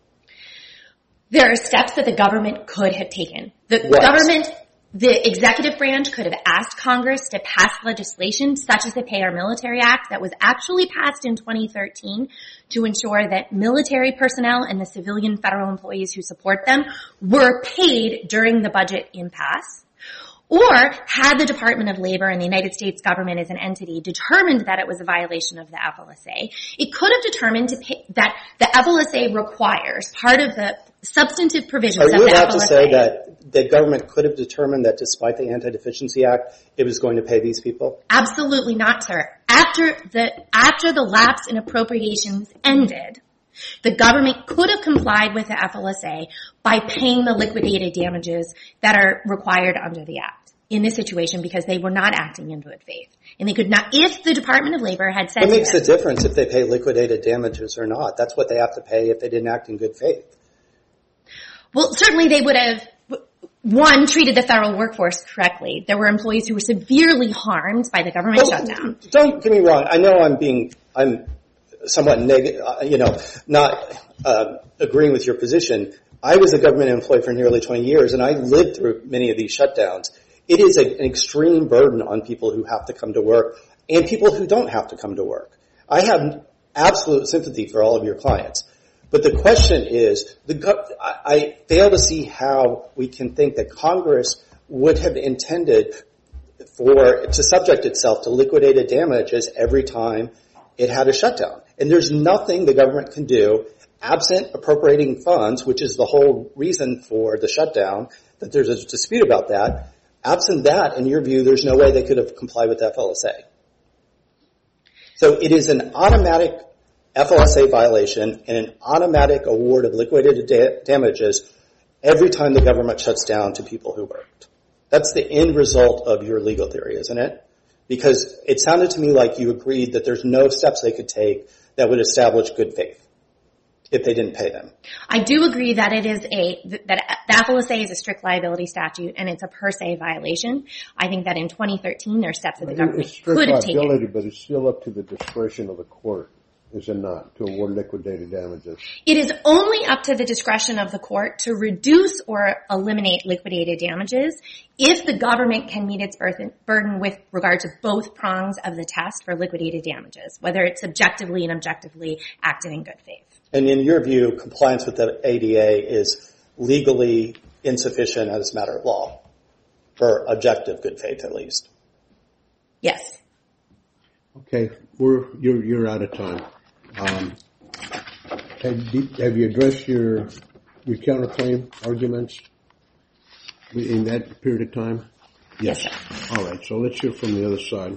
There are steps that the government could have taken. The executive branch could have asked Congress to pass legislation such as the Pay Our Military Act that was actually passed in 2013 to ensure that military personnel and the civilian federal employees who support them were paid during the budget impasse. Or had the Department of Labor and the United States government as an entity determined that it was a violation of the FLSA, it could have determined that the FLSA requires part of the substantive provisions of the FLSA. Are you allowed to say that the government could have determined that despite the Anti-Deficiency Act, it was going to pay these people? Absolutely not, sir. After the lapse in appropriations ended, the government could have complied with the FLSA by paying the liquidated damages that are required under the Act in this situation because they were not acting in good faith. And they could not, if the Department of Labor had said... What makes a difference if they pay liquidated damages or not? That's what they have to pay if they didn't act in good faith. Well, certainly they would have, one, treated the federal workforce correctly. There were employees who were severely harmed by the government shutdown. Don't get me wrong. I know I'm somewhat negative, not agreeing with your position. I was a government employee for nearly 20 years, and I lived through many of these shutdowns. It is an extreme burden on people who have to come to work and people who don't have to come to work. I have absolute sympathy for all of your clients. But the question is, I fail to see how we can think that Congress would have intended to subject itself to liquidated damages every time it had a shutdown. And there's nothing the government can do absent appropriating funds, which is the whole reason for the shutdown, that there's a dispute about that. Absent that, in your view, there's no way they could have complied with FLSA. So it is an automatic FLSA violation and an automatic award of liquidated damages every time the government shuts down to people who worked. That's the end result of your legal theory, isn't it? Because it sounded to me like you agreed that there's no steps they could take that would establish good faith if they didn't pay them. I do agree that that the FLSA is a strict liability statute and it's a per se violation. I think that in 2013 there are steps that the government could have taken. It's strict liability, but it's still up to the discretion of the court is it not, to award liquidated damages? It is only up to the discretion of the court to reduce or eliminate liquidated damages if the government can meet its burden with regard to both prongs of the test for liquidated damages, whether it's subjectively and objectively acted in good faith. And in your view, compliance with the ADA is legally insufficient as a matter of law, for objective good faith at least? Yes. Okay, you're out of time. Have you addressed your counterclaim arguments in that period of time? Yes, sir. All right, so let's hear from the other side.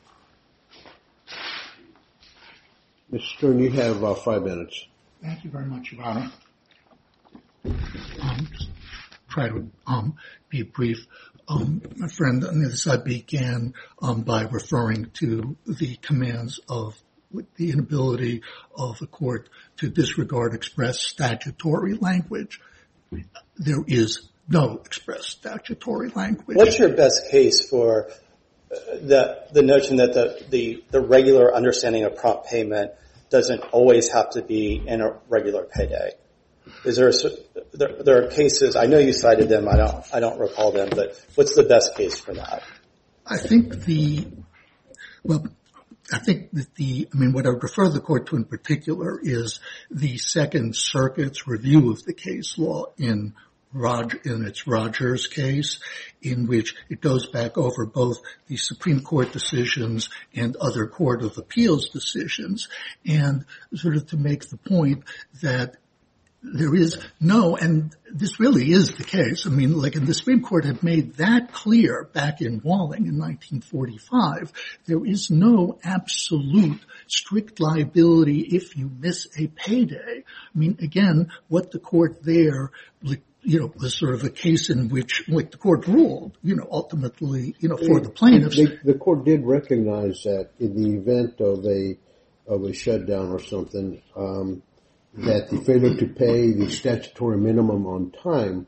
Mr. Stern, you have 5 minutes. Thank you very much, Your Honor. Just try to be brief. My friend on the other side began by referring to the commands of the inability of the court to disregard express statutory language. There is no express statutory language. What's your best case for the notion that the regular understanding of prompt payment doesn't always have to be in a regular payday? Is there are cases, I know you cited them, I don't recall them, but what's the best case for that? I think what I would refer the court to in particular is the Second Circuit's review of the case law in its Rogers case, in which it goes back over both the Supreme Court decisions and other Court of Appeals decisions, and sort of to make the point that there is no, and this really is the case. I mean, like, and the Supreme Court had made that clear back in Walling in 1945. There is no absolute strict liability if you miss a payday. I mean, again, what the court there, was sort of a case in which, the court ruled, ultimately, for the plaintiffs. The court did recognize that in the event of a shutdown or something, that the failure to pay the statutory minimum on time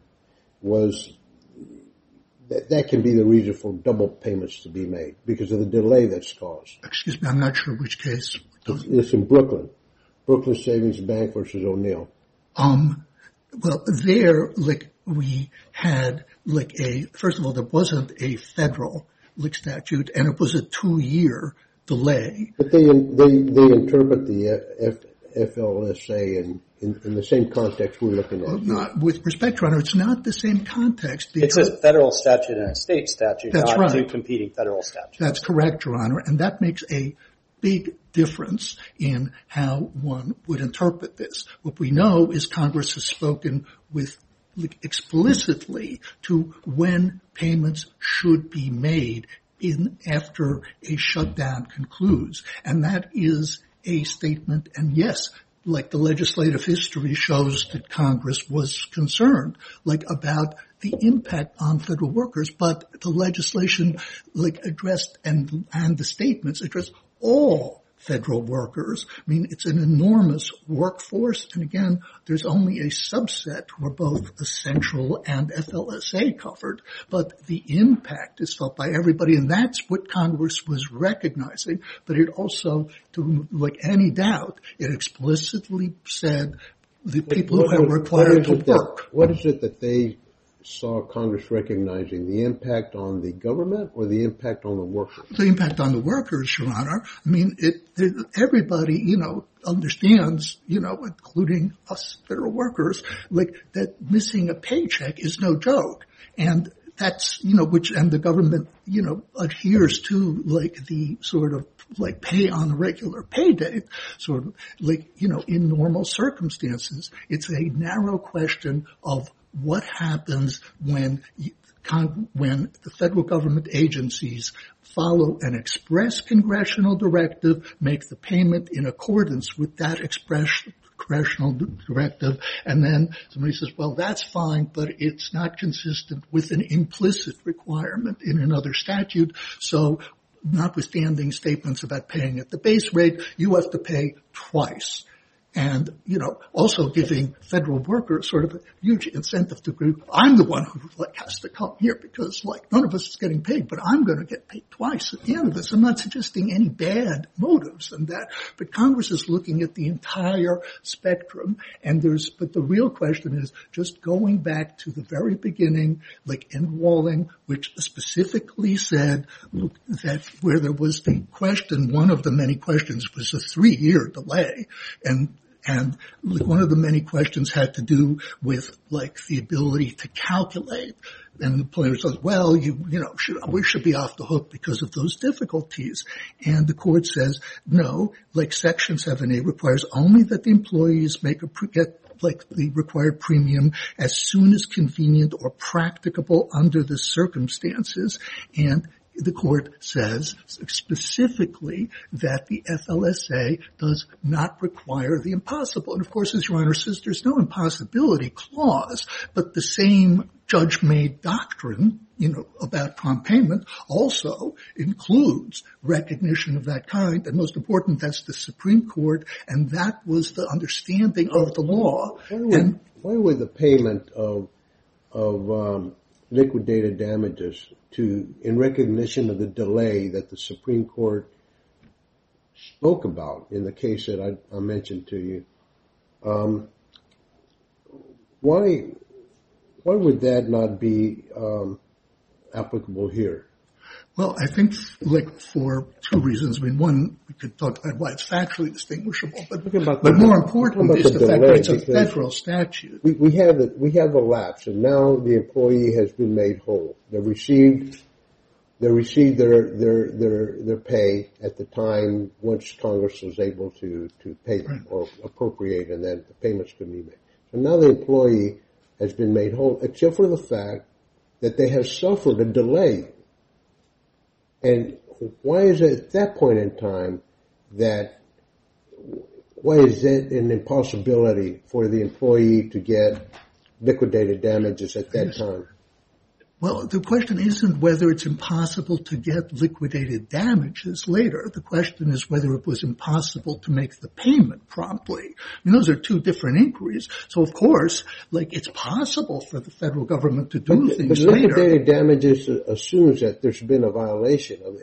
that can be the reason for double payments to be made because of the delay that's caused. Excuse me, I'm not sure which case. It's in Brooklyn Savings Bank versus O'Neill. Well, there, we had, first of all, there wasn't a federal, statute, and it was a 2-year delay. But they interpret the FLSA in the same context we're looking at. Not, with respect, Your Honor, it's not the same context. It's a federal statute and a state statute, that's not right. two competing federal statutes. That's correct, Your Honor, and that makes a big difference in how one would interpret this. What we know is Congress has spoken with explicitly to when payments should be made after a shutdown concludes, and that is a statement, and yes, the legislative history shows that Congress was concerned, about the impact on federal workers, but the legislation, addressed and the statements address all federal workers. I mean, it's an enormous workforce, and again, there's only a subset who are both essential and FLSA covered, but the impact is felt by everybody, and that's what Congress was recognizing, but it also, to any doubt, it explicitly said the people who are required to work. What is it that they saw Congress recognizing, the impact on the government or the impact on the workers? The impact on the workers, Your Honor. I mean, everybody, understands, including us federal workers, that missing a paycheck is no joke. And that's, and the government, adheres to, the sort of, pay on a regular pay date, sort of, in normal circumstances. It's a narrow question of what happens when the federal government agencies follow an express congressional directive, make the payment in accordance with that express congressional directive, and then somebody says, well, that's fine, but it's not consistent with an implicit requirement in another statute, so notwithstanding statements about paying at the base rate, you have to pay twice. And, also giving federal workers sort of a huge incentive to agree, I'm the one who has to come here because none of us is getting paid, but I'm going to get paid twice at the end of this. I'm not suggesting any bad motives in that, but Congress is looking at the entire spectrum, but the real question is just going back to the very beginning, in Walling, which specifically said that where there was the question, one of the many questions was a 3-year delay, and one of the many questions had to do with the ability to calculate. And the plaintiff says, well, we should be off the hook because of those difficulties. And the court says, no, Section 7A requires only that the employees get the required premium as soon as convenient or practicable under the circumstances. And the court says specifically that the FLSA does not require the impossible. And of course, as Your Honor says, there's no impossibility clause, but the same judge-made doctrine, about prompt payment also includes recognition of that kind. And most important, that's the Supreme Court, and that was the understanding of the law. Why would the payment of liquidated damages in recognition of the delay that the Supreme Court spoke about in the case that I mentioned to you, why would that not be applicable here? Well, I think for two reasons. I mean, one, we could talk about why it's factually distinguishable, but more important is the fact that it's a federal statute. We have a lapse, and now the employee has been made whole. They received their pay at the time once Congress was able to pay them or appropriate, and then the payments could be made. So now the employee has been made whole, except for the fact that they have suffered a delay. And why is it at that point in time why is it an impossibility for the employee to get liquidated damages at that time? Well, the question isn't whether it's impossible to get liquidated damages later. The question is whether it was impossible to make the payment promptly. I mean, those are two different inquiries. So, of course, it's possible for the federal government to do things later. But liquidated damages assumes that there's been a violation of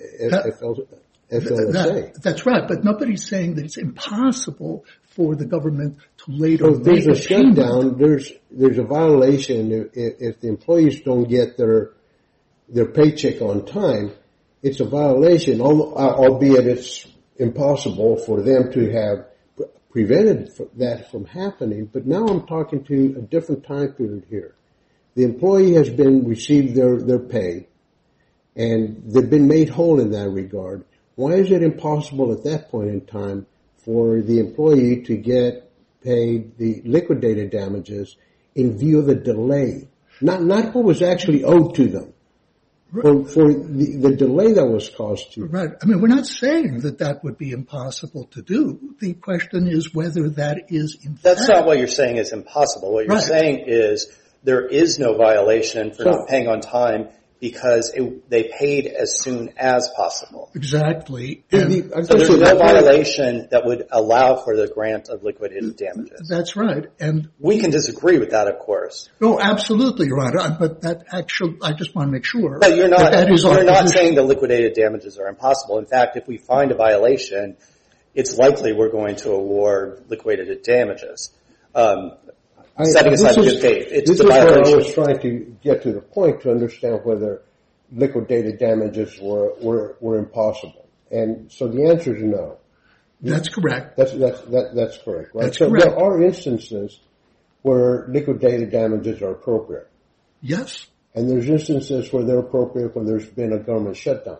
FLSA. That's right, but nobody's saying that it's impossible for the government to later make a payment. Shutdown. There's a violation if the employees don't get their paycheck on time. It's a violation, albeit it's impossible for them to have prevented that from happening. But now I'm talking to a different time period here. The employee has received their pay, and they've been made whole in that regard. Why is it impossible at that point in time for the employee to get paid the liquidated damages in view of the delay? Not what was actually owed to them, right. for the delay that was caused to them. Right. I mean, we're not saying that would be impossible to do. The question is whether that is in fact. That's not what you're saying is impossible. What you're saying is there is no violation for not paying on time because they paid as soon as possible. Exactly. So there's no violation that would allow for the grant of liquidated damages. That's right. And we can disagree with that, of course. No, absolutely, Your Honor. But that actually, I just want to make sure. But you're not saying the liquidated damages are impossible. In fact, if we find a violation, it's likely we're going to award liquidated damages. Setting aside good faith. This is where I was trying to get to the point to understand whether liquidated damages were impossible. And so the answer is no. That's correct. That's correct, right? That's so correct. There are instances where liquidated damages are appropriate. Yes. And there's instances where they're appropriate when there's been a government shutdown.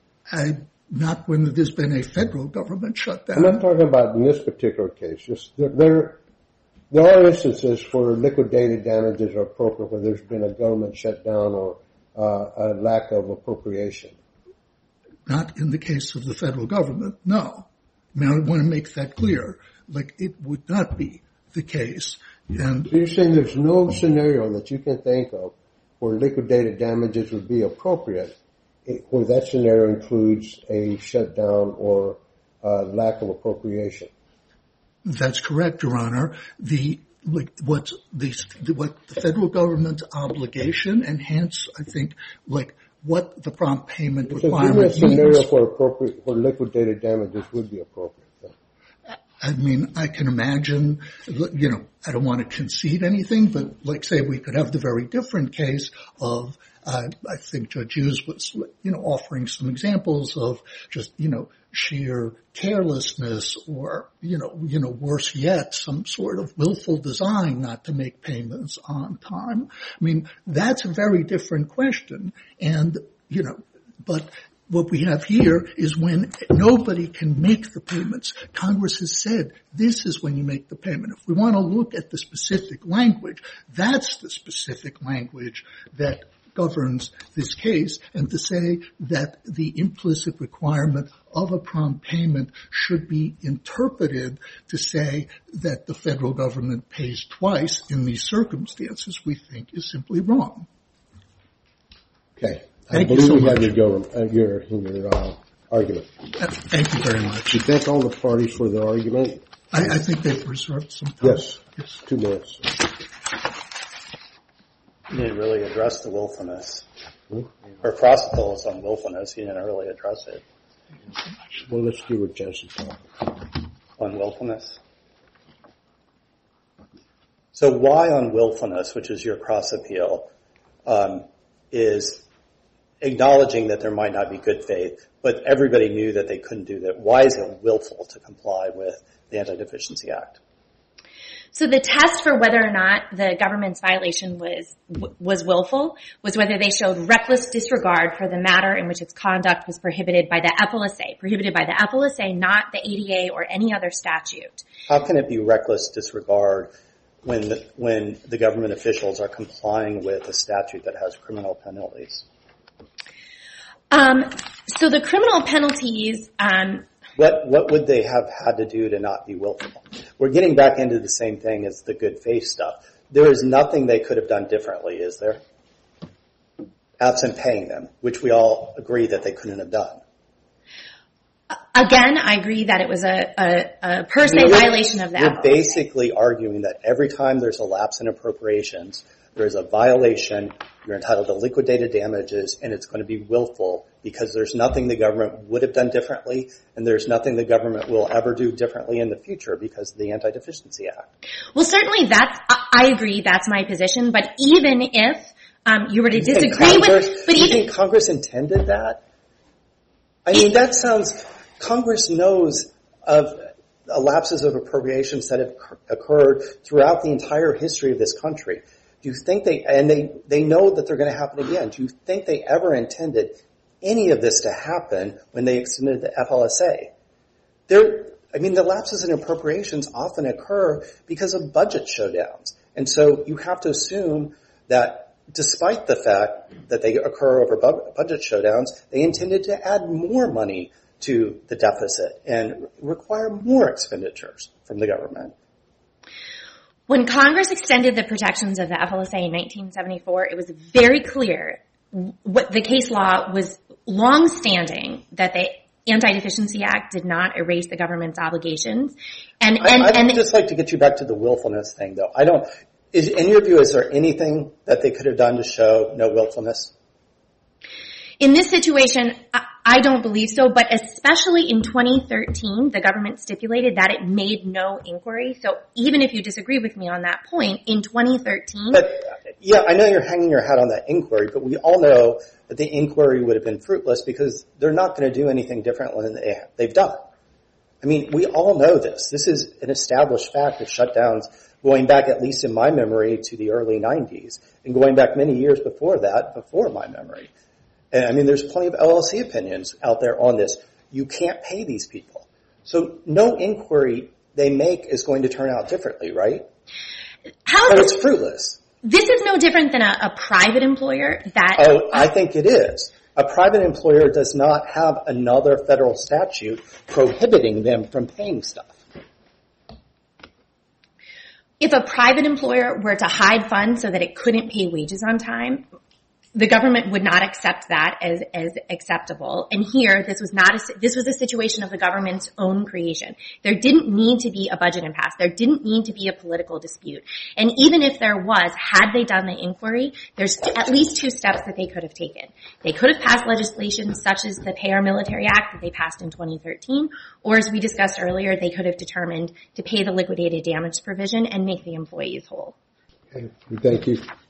Not when there's been a federal government shutdown. I'm not talking about in this particular case. Just there are instances where liquidated damages are appropriate when there's been a government shutdown or a lack of appropriation. Not in the case of the federal government, no. I mean, I want to make that clear. It would not be the case. And so you're saying there's no scenario that you can think of where liquidated damages would be appropriate, where that scenario includes a shutdown or lack of appropriation? That's correct, Your Honor. What the federal government's obligation, and hence, I think, what the prompt payment requirement means. So give me a scenario for liquidated damages would be appropriate. I mean, I can imagine, I don't want to concede anything, but say we could have the very different case of, I think Judge Hughes was, offering some examples of just, sheer carelessness or, worse yet, some sort of willful design not to make payments on time. I mean, that's a very different question. And, but what we have here is when nobody can make the payments. Congress has said this is when you make the payment. If we want to look at the specific language, that's the specific language that governs this case, and to say that the implicit requirement of a prompt payment should be interpreted to say that the federal government pays twice in these circumstances, we think is simply wrong. Okay. I believe we have your argument. Thank you very much. We thank all the parties for their argument. I think they've reserved some time. Yes. 2 minutes. You didn't really address the willfulness. Or cross appeals on willfulness. You didn't really address it. Well, let's do what Jensen talked on willfulness. So why on willfulness, which is your cross appeal, is acknowledging that there might not be good faith, but everybody knew that they couldn't do that. Why is it willful to comply with the Anti-Deficiency Act? So the test for whether or not the government's violation was willful was whether they showed reckless disregard for the matter in which its conduct was prohibited by the FLSA, not the ADA or any other statute. How can it be reckless disregard when the government officials are complying with a statute that has criminal penalties? So the criminal penalties, what would they have had to do to not be willful? We're getting back into the same thing as the good faith stuff. There is nothing they could have done differently, is there? Absent paying them, which we all agree that they couldn't have done. Again, I agree that it was a per se violation of the You're basically arguing that every time there's a lapse in appropriations, there's a violation, you're entitled to liquidated damages, and it's going to be willful because there's nothing the government would have done differently, and there's nothing the government will ever do differently in the future because of the Anti-Deficiency Act. Well, certainly I agree, that's my position, but even if you were to disagree with... Do you think Congress intended that? I mean, that sounds... Congress knows of lapses of appropriations that have occurred throughout the entire history of this country. Do you think they know that they're going to happen again. Do you think they ever intended any of this to happen when they extended the FLSA? The lapses in appropriations often occur because of budget showdowns. And so you have to assume that despite the fact that they occur over budget showdowns, they intended to add more money to the deficit and require more expenditures from the government. When Congress extended the protections of the FLSA in 1974, it was very clear what the case law was long-standing that the Anti-Deficiency Act did not erase the government's obligations. I'd just like to get you back to the willfulness thing, though. In your view, is there anything that they could have done to show no willfulness? In this situation, I don't believe so, but especially in 2013, the government stipulated that it made no inquiry. So even if you disagree with me on that point, in 2013... Yeah, I know you're hanging your hat on that inquiry, but we all know that the inquiry would have been fruitless because they're not going to do anything different than they've done. I mean, we all know this. This is an established fact of shutdowns going back, at least in my memory, to the early 90s, and going back many years before that, before my memory. And I mean, there's plenty of LLC opinions out there on this. You can't pay these people. So no inquiry they make is going to turn out differently, right? But it's fruitless. This is no different than a private employer that... Oh, I think it is. A private employer does not have another federal statute prohibiting them from paying stuff. If a private employer were to hide funds so that it couldn't pay wages on time, the government would not accept that as acceptable. And here, this was a situation of the government's own creation. There didn't need to be a budget impasse. There didn't need to be a political dispute. And even if there was, had they done the inquiry, there's at least two steps that they could have taken. They could have passed legislation such as the Pay Our Military Act that they passed in 2013, or as we discussed earlier, they could have determined to pay the liquidated damage provision and make the employees whole. Okay. Thank you.